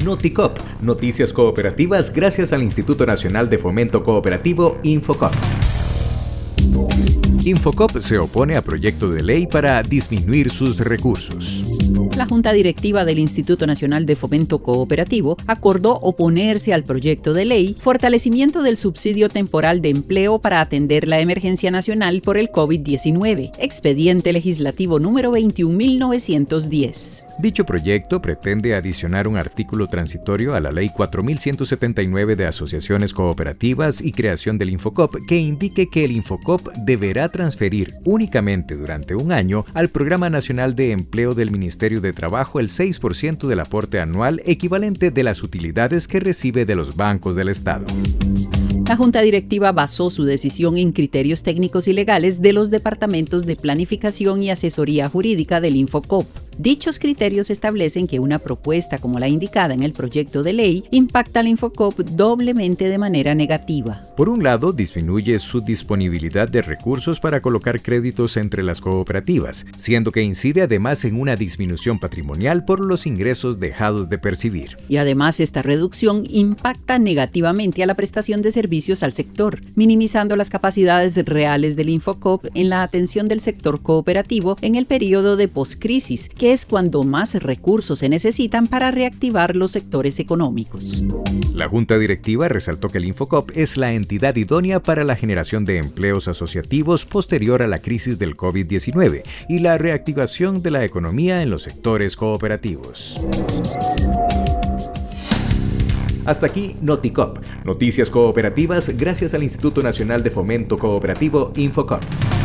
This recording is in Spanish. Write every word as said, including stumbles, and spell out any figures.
Noticop, noticias cooperativas gracias al Instituto Nacional de Fomento Cooperativo, Infocop. Infocop se opone a proyecto de ley para disminuir sus recursos. La Junta Directiva del Instituto Nacional de Fomento Cooperativo acordó oponerse al proyecto de ley Fortalecimiento del Subsidio Temporal de Empleo para atender la emergencia nacional por el COVID diecinueve, expediente legislativo número veintiún mil novecientos diez. Dicho proyecto pretende adicionar un artículo transitorio a la Ley cuatro mil ciento setenta y nueve de Asociaciones Cooperativas y creación del Infocop que indique que el Infocop deberá transferir únicamente durante un año al Programa Nacional de Empleo del Ministerio de Trabajo el seis por ciento del aporte anual equivalente de las utilidades que recibe de los bancos del Estado. La Junta Directiva basó su decisión en criterios técnicos y legales de los departamentos de planificación y asesoría jurídica del Infocop. Dichos criterios establecen que una propuesta como la indicada en el proyecto de ley impacta al Infocop doblemente de manera negativa. Por un lado, disminuye su disponibilidad de recursos para colocar créditos entre las cooperativas, siendo que incide además en una disminución patrimonial por los ingresos dejados de percibir. Y además esta reducción impacta negativamente a la prestación de servicios al sector, minimizando las capacidades reales del Infocop en la atención del sector cooperativo en el periodo de poscrisis, que es cuando más recursos se necesitan para reactivar los sectores económicos. La Junta Directiva resaltó que el Infocop es la entidad idónea para la generación de empleos asociativos posterior a la crisis del COVID diecinueve y la reactivación de la economía en los sectores cooperativos. Hasta aquí Noticop, noticias cooperativas gracias al Instituto Nacional de Fomento Cooperativo, Infocop.